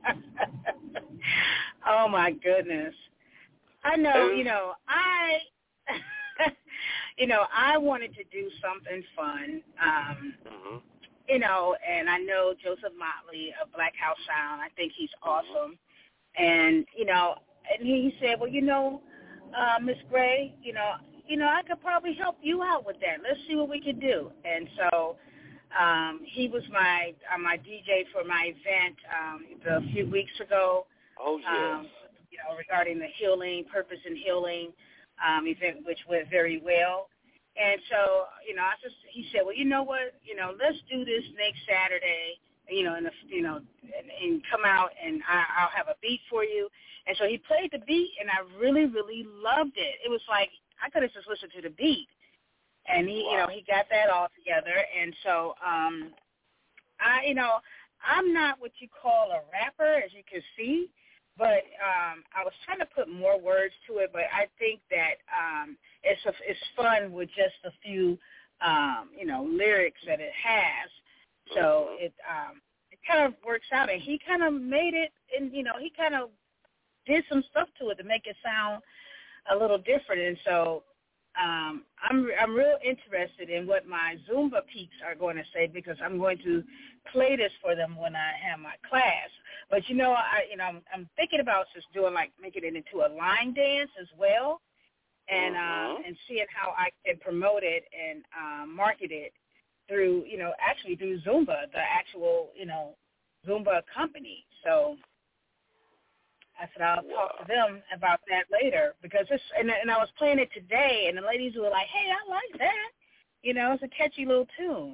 Oh, my goodness. I know, you know, I, you know, I wanted to do something fun, um, mm-hmm. you know, and I know Joseph Motley of Black House Sound. I think he's awesome. Mm-hmm. And, you know, and he said, well, you know, uh, Miss Gray, you know, you know, I could probably help you out with that. Let's see what we can do. And so um, he was my uh, my D J for my event um, a few weeks ago. Oh, yes. Um, you know, regarding the healing, purpose and healing um, event, which went very well. And so, you know, I just he said, well, you know what, you know, let's do this next Saturday, you know, and you know, and, and come out and I, I'll have a beat for you. And so he played the beat, and I really, really loved it. It was like I could have just listened to the beat, and he, wow. you know, he got that all together. And so, um, I, you know, I'm not what you call a rapper, as you can see. But um, I was trying to put more words to it, but I think that um, it's a, it's fun with just a few, um, you know, lyrics that it has. So it um, it kind of works out, and he kind of made it, and you know, he kind of did some stuff to it to make it sound a little different. And so um, I'm I'm real interested in what my Zumba peeps are going to say, because I'm going to play this for them when I have my class. But you know, I you know I'm, I'm thinking about just doing like making it into a line dance as well, and mm-hmm. uh, and seeing how I can promote it and uh, market it through you know actually through Zumba, the actual you know Zumba company. So I said I'll wow. talk to them about that later, because it's and, and I was playing it today, and the ladies were like, "Hey, I like that," You know, it's a catchy little tune.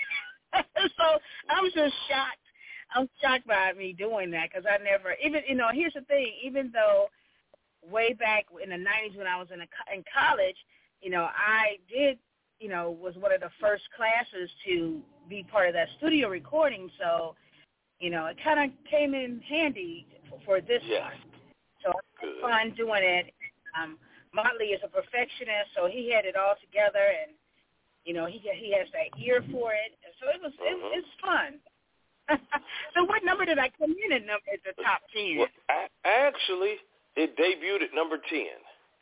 So I'm just shocked. I'm shocked by me doing that because I never even, you know, here's the thing. Even though way back in the nineties when I was in, a, in college, you know, I did, you know, was one of the first classes to be part of that studio recording. So, you know, it kind of came in handy for, for this yes. one. So it's fun doing it. Um, Motley is a perfectionist, so he had it all together, and you know, he he has that ear for it. So it was it, it's fun. So what number did I come in at number at the top ten? Well, actually, it debuted at number ten.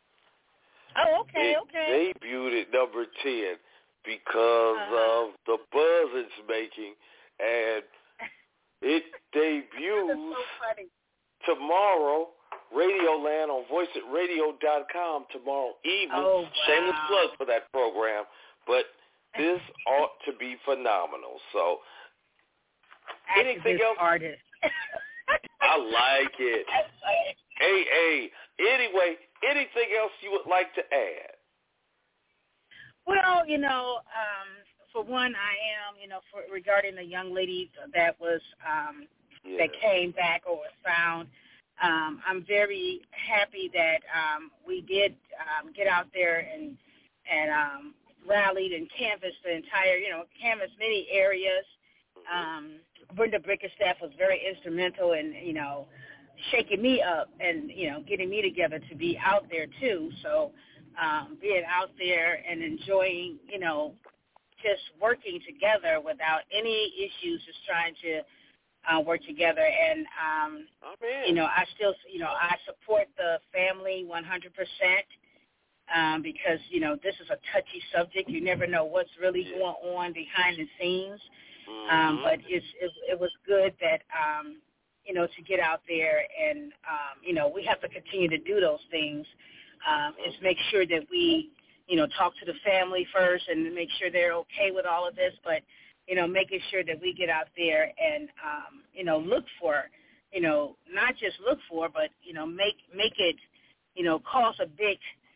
Oh, okay, it okay. It debuted at number ten because uh-huh. of the buzz it's making, and it debuts so tomorrow, Radioland on voice it radio dot com tomorrow evening. Oh, wow. Shameless plug for that program, but this ought to be phenomenal. So, anything else? Artist. I like it. Hey, hey. Anyway, anything else you would like to add? Well, you know, um, for one, I am, you know, for regarding the young lady that was um, yeah. that came back or was found. Um, I'm very happy that um, we did um, get out there and and um, rallied and canvassed the entire, you know, canvassed many areas. Um, Brenda Bickerstaff was very instrumental in, you know, shaking me up and, you know, getting me together to be out there too. So um, being out there and enjoying, you know, just working together without any issues, just trying to uh, work together. And, um, oh, man. you know, I still, you know, I support the family one hundred percent um, because, you know, this is a touchy subject. You never know what's really yeah. going on behind the scenes. Mm-hmm. Um, but it's, it, it was good that, um, you know, to get out there and, um, you know, we have to continue to do those things. Um, is make sure that we, you know, talk to the family first and make sure they're okay with all of this, but, you know, making sure that we get out there and, um, you know, look for, you know, not just look for, but, you know, make make it, you know, cause a big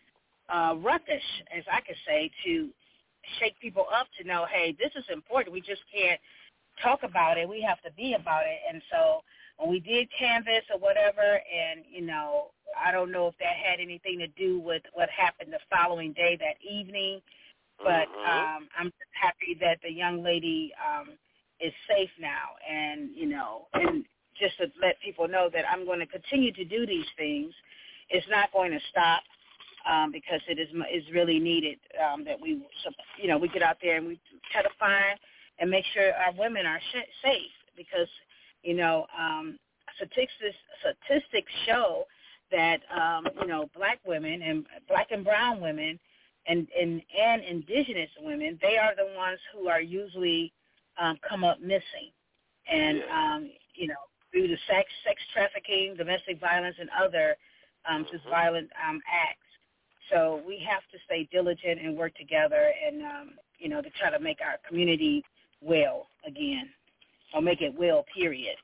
uh, ruckus, as I could say, to shake people up to know, hey, this is important. We just can't talk about it. We have to be about it. And so when we did canvas or whatever, and, you know, I don't know if that had anything to do with what happened the following day, that evening, but mm-hmm. um, I'm just happy that the young lady um, is safe now. And, you know, and just to let people know that I'm going to continue to do these things. It's not going to stop. Um, because it is is really needed um, that we, you know, we get out there and we try to find and make sure our women are sh- safe because, you know, um, statistics statistics show that, um, you know, black women and black and brown women and, and, and indigenous women, they are the ones who are usually um, come up missing. And, yeah. um, you know, due to sex, sex trafficking, domestic violence, and other um, mm-hmm. just violent um, acts. So we have to stay diligent and work together and, um, you know, to try to make our community well again, or make it well, period.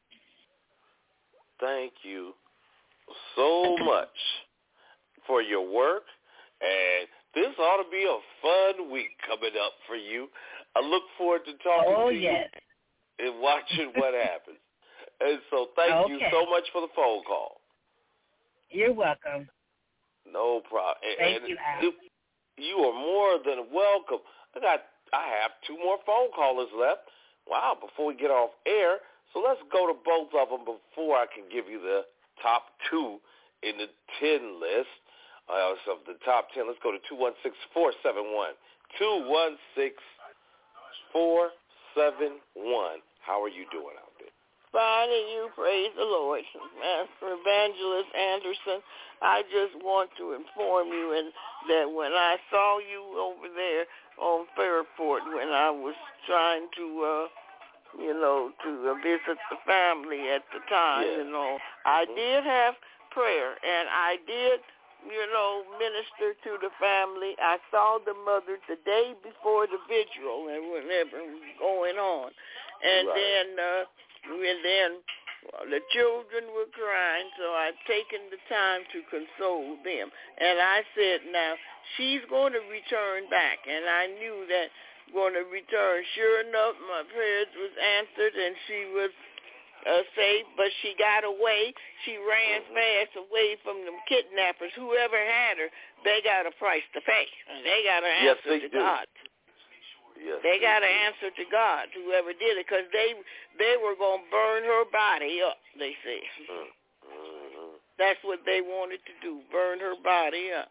Thank you so much for your work, and this ought to be a fun week coming up for you. I look forward to talking oh, to yes. you and watching what happens. And so thank okay. you so much for the phone call. You're welcome. No problem. Thank and you, Al. You, you are more than welcome. I got, I have two more phone callers left. Wow, before we get off air. So let's go to both of them before I can give you the top two in the ten list. Uh, so the top ten, let's go to two one six, four seven one. two one six, four seven one. How are you doing out there? Fine, and you praise the Lord. Master Evangelist Anderson, I just want to inform you and that when I saw you over there on Fairport when I was trying to, uh, you know, to uh, visit the family at the time, yeah. you know, I did have prayer, and I did, you know, minister to the family. I saw the mother the day before the vigil and whenever it was going on. And right. then... Uh, And then The children were crying, so I'd taken the time to console them. And I said, now, she's going to return back. And I knew that going to return. Sure enough, my prayers was answered, and she was uh, safe, but she got away. She ran fast away from them kidnappers. Whoever had her, they got a price to pay. They got to Yes, answer they to do. God. Yes, they got to answer to God, whoever did it, because they they were going to burn her body up, they said. Mm-hmm. That's what they wanted to do, burn her body up.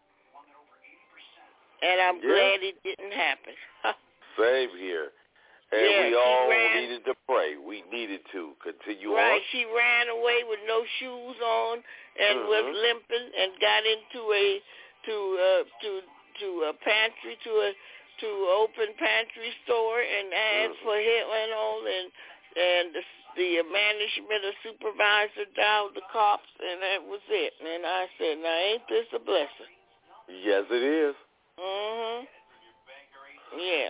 And I'm Yeah. glad it didn't happen. Same here. And Yeah, we she all ran- needed to pray. We needed to continue Right, on. she ran away with no shoes on and Mhm. was limping and got into a to uh, to to a pantry to a to open pantry store and asked Mhm. for help and all, and and the, the management, the supervisor dialed the cops, and that was it. And I said, now ain't this a blessing? Yes, it is. Mhm. Yeah.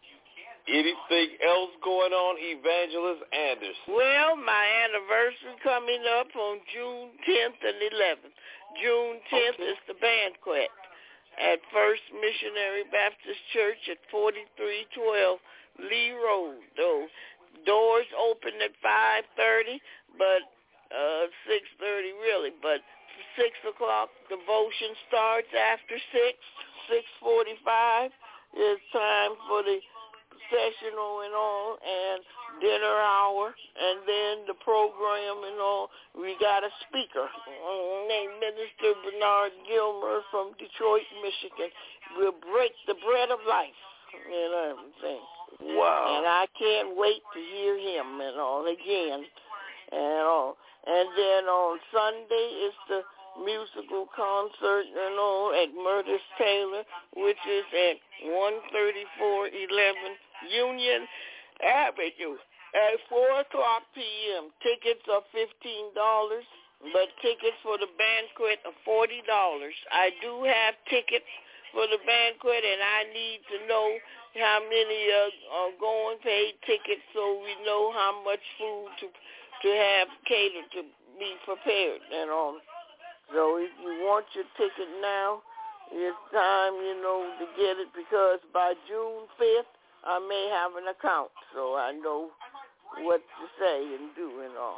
Anything else going on, Evangelist Anderson? Well, my anniversary coming up on June tenth and eleventh. June tenth Okay. is the banquet at First Missionary Baptist Church at forty-three twelve Lee Road. Though doors open at five thirty, but uh, six thirty really. But six o'clock devotion starts after six. Six forty-five is time for the sessional and all, and dinner hour, and then the program and all. We got a speaker uh, named Minister Bernard Gilmer from Detroit, Michigan. We'll break the bread of life and everything. Wow. And I can't wait to hear him and all again and all. And then on Sunday is the musical concert and all at Murtis Taylor, which is at one thirty-four eleven Union Avenue at four o'clock p.m. Tickets are fifteen dollars, but tickets for the banquet are forty dollars. I do have tickets for the banquet, and I need to know how many uh, are going paid tickets so we know how much food to to have catered to be prepared and all. So if you want your ticket now, it's time, you know, to get it, because by June fifth, I may have an account, so I know what to say and do and all.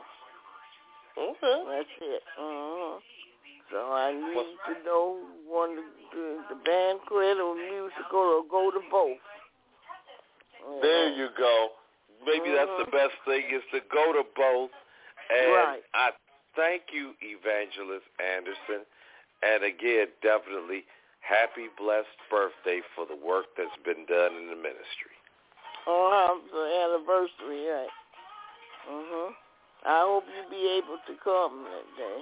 Okay. That's it. Uh-huh. So I need to know one to do the banquet or musical or go to both. There you go. Maybe Uh-huh. that's the best thing, is to go to both. And Right. I thank you, Evangelist Anderson. And again, definitely happy, blessed birthday for the work that's been done in the ministry. Oh, it's the anniversary, right? Uh-huh. I hope you be able to come that day.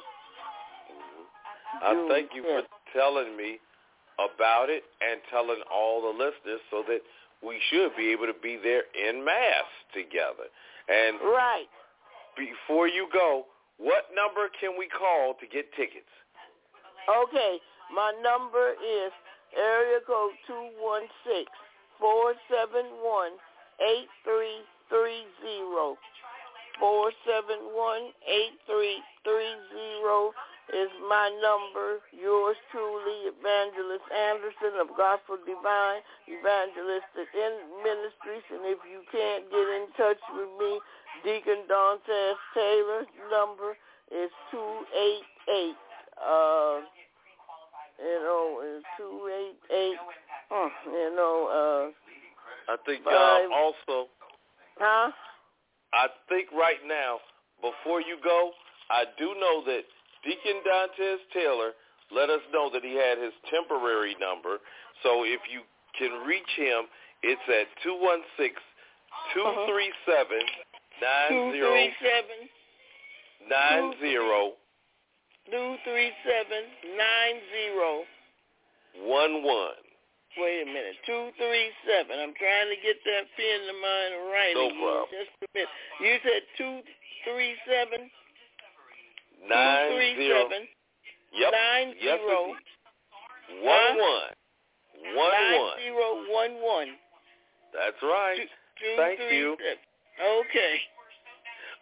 I thank you for telling me about it and telling all the listeners, so that we should be able to be there en masse together. And Right. before you go, what number can we call to get tickets? Okay, my number is area code two one six, four seven one, eight three three zero. four seven one, eight three three zero is my number. Yours truly, Evangelist Anderson of Gospel Divine Evangelistic in Ministries. And if you can't get in touch with me, Deacon Dantes Taylor's number is two eight eight. Uh, you know, is two eight eight. Uh, you know, uh, I think five, um, also, huh? I think right now, before you go, I do know that Deacon Dantes Taylor let us know that he had his temporary number. So if you can reach him, it's at two one six, two three seven, nine zero two three seven nine zero two three seven nine zero one one. Wait a minute, two three seven. I'm trying to get that pen to mine right No again. problem. Just a minute. You said two three seven Nine two three zero. seven Yep. nine Yes, zero indeed. One one. One nine one. zero one one. That's right. Two, Thank three, you. seven. Okay.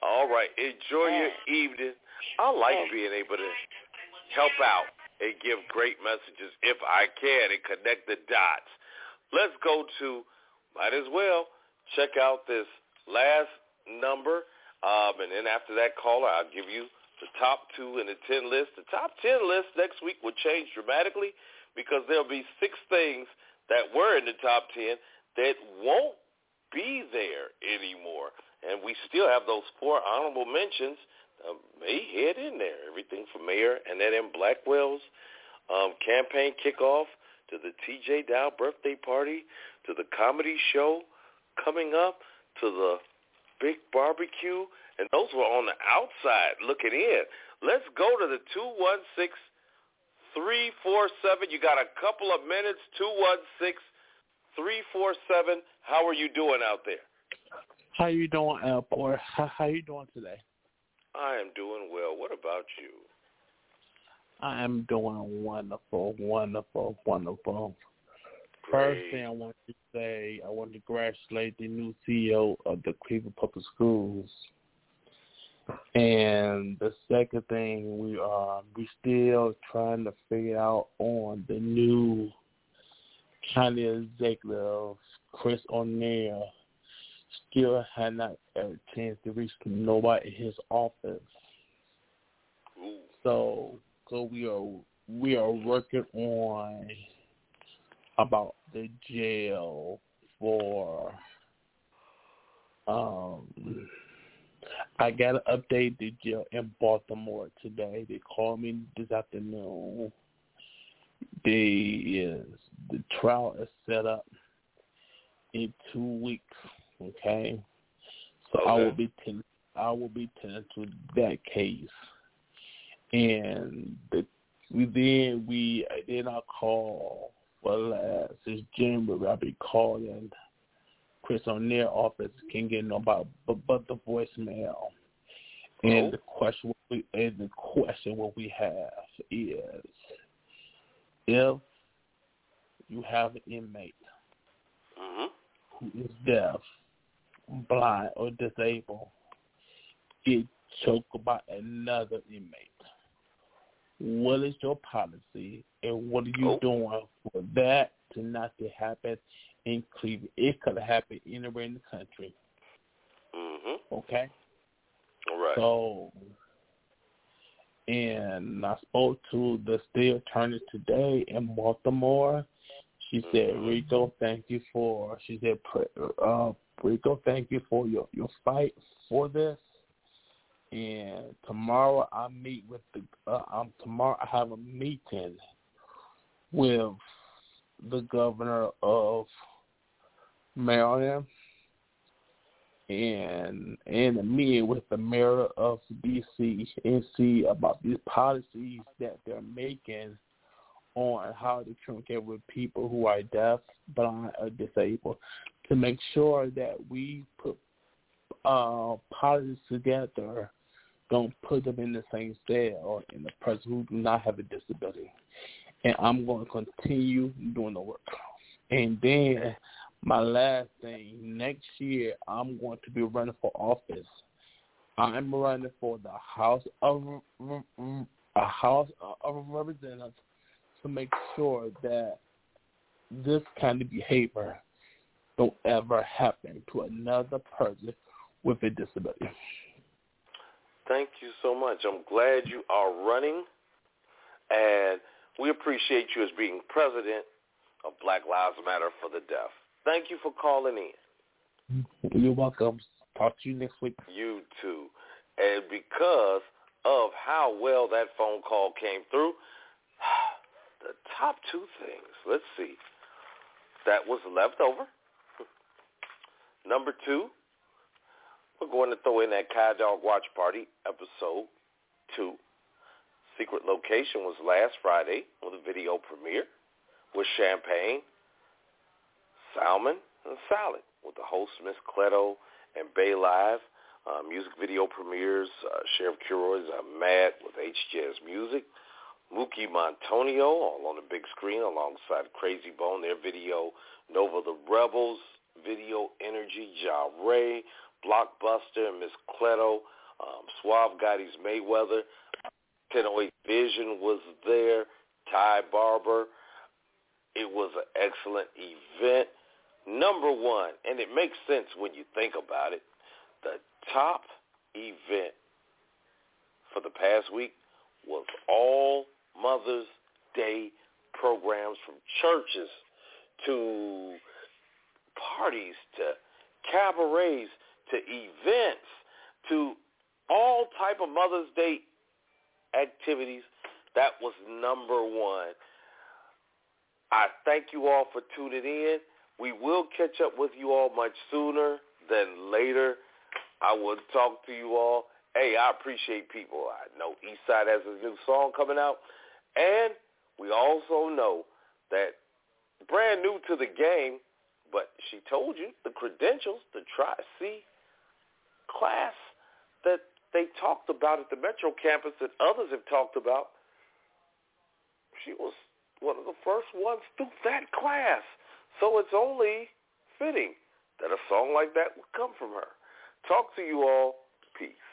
All right. Enjoy Yeah. your evening. I like Yeah. being able to help out and give great messages if I can and connect the dots. Let's go to, might as well, check out this last number. Um, and then after that caller, I'll give you the top two in the ten list. The top ten list next week will change dramatically because there'll be six things that were in the top ten that won't be there anymore. And we still have those four honorable mentions uh, may head in there. Everything from Mayor Annette M. Blackwell's um, campaign kickoff to the T J Dow birthday party to the comedy show coming up to the big barbecue. And those were on the outside looking in. Let's go to the two one six, three four seven. You got a couple of minutes, two one six, three four seven. How are you doing out there? How you doing, Alport? How, how you doing today? I am doing well. What about you? I am doing wonderful, wonderful, wonderful. Great. First thing I want to say, I want to congratulate the new C E O of the Cleveland Public Schools. And the second thing, we are we still trying to figure out on the new county executive, Chris O'Neill. Still had not had a chance to reach nobody in his office. Ooh. So, so we are we are working on about the jail for. Um, I got to update the jail in Baltimore today. They called me this afternoon. They is the trial is set up in two weeks. Okay, so okay. I will be ten, I will be tending to that case, and the, we then we then I call for last since January. I'll be calling Chris O'Neill office, can get nobody but, but the voicemail. And oh. the question what we and the question what we have is if you have an inmate mm-hmm. who is deaf, blind, or disabled, get choked by another inmate, what is your policy and what are you oh. doing for that to not to happen in Cleveland? It could happen anywhere in the country. Mm-hmm. Okay? All right. So, and I spoke to the state attorney today in Baltimore. She mm-hmm. said, Rico, thank you for, she said, uh, Rico, thank you for your, your fight for this. And tomorrow I meet with the, uh, um, tomorrow I have a meeting with the governor of Maryland and and a meeting with the mayor of D C and see about these policies that they're making on how to communicate with people who are deaf, blind, or disabled to make sure that we put uh, policies together, don't put them in the same cell in the person who do not have a disability. And I'm going to continue doing the work. And then my last thing, next year I'm going to be running for office. I'm running for the House of a House of Representatives to make sure that this kind of behavior don't ever happen to another person with a disability. Thank you so much. I'm glad you are running, and we appreciate you as being president of Black Lives Matter for the Deaf. Thank you for calling in. You're welcome. Talk to you next week. You too. And because of how well that phone call came through, the top two things, let's see, that was left over. Number two, we're going to throw in that Kai Dog Watch Party, episode two. Secret Location was last Friday with a video premiere with champagne, salmon, and salad with the host, Miss Cleto, and Bay Live. Uh, music video premieres, uh, Sheriff Kilroy's uh, Mad with H Jazz Music. Mookie Montonio, all on the big screen, alongside Crazy Bone, their video, Nova the Rebels, video Energy, Ja Ray, Blockbuster and Miss Cleto, um, Suave Gotti's Mayweather, ten oh eight Vision was there, Ty Barber. It was an excellent event. Number one, and it makes sense when you think about it, the top event for the past week was all Mother's Day programs, from churches to parties to cabarets to events to all type of Mother's Day activities. That was number one. I thank you all for tuning in. We will catch up with you all much sooner than later. I will talk to you all. Hey, I appreciate people. I know Eastside has a new song coming out. And we also know that brand new to the game, but she told you the credentials, the Tri-C class that they talked about at the Metro campus that others have talked about, she was one of the first ones through that class. So it's only fitting that a song like that would come from her. Talk to you all. Peace.